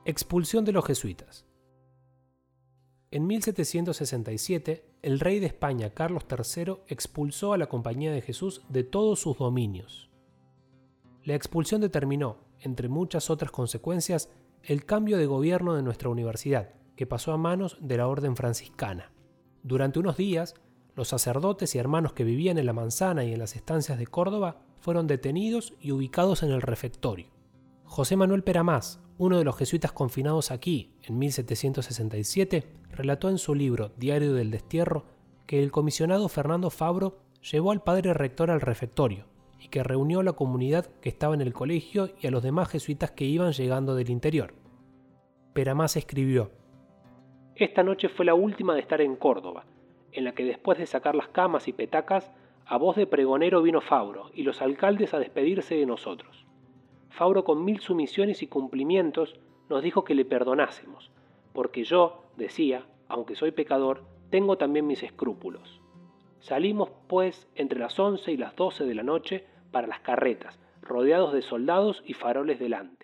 Expulsión de los jesuitas. En 1767, el rey de España, Carlos III, expulsó a la Compañía de Jesús de todos sus dominios. La expulsión determinó, entre muchas otras consecuencias, el cambio de gobierno de nuestra universidad, que pasó a manos de la Orden Franciscana. Durante unos días, los sacerdotes y hermanos que vivían en la Manzana y en las estancias de Córdoba fueron detenidos y ubicados en el refectorio. José Manuel Peramás, uno de los jesuitas confinados aquí en 1767, relató en su libro Diario del Destierro que el comisionado Fernando Fabro llevó al padre rector al refectorio y que reunió a la comunidad que estaba en el colegio y a los demás jesuitas que iban llegando del interior. Peramás escribió: «Esta noche fue la última de estar en Córdoba, en la que después de sacar las camas y petacas, a voz de pregonero vino Fabro y los alcaldes a despedirse de nosotros. Fabro, con 1000 sumisiones y cumplimientos, nos dijo que le perdonásemos, porque yo, decía, aunque soy pecador, tengo también mis escrúpulos. Salimos, pues, entre las 11 y las 12 de la noche para las carretas, rodeados de soldados y faroles delante.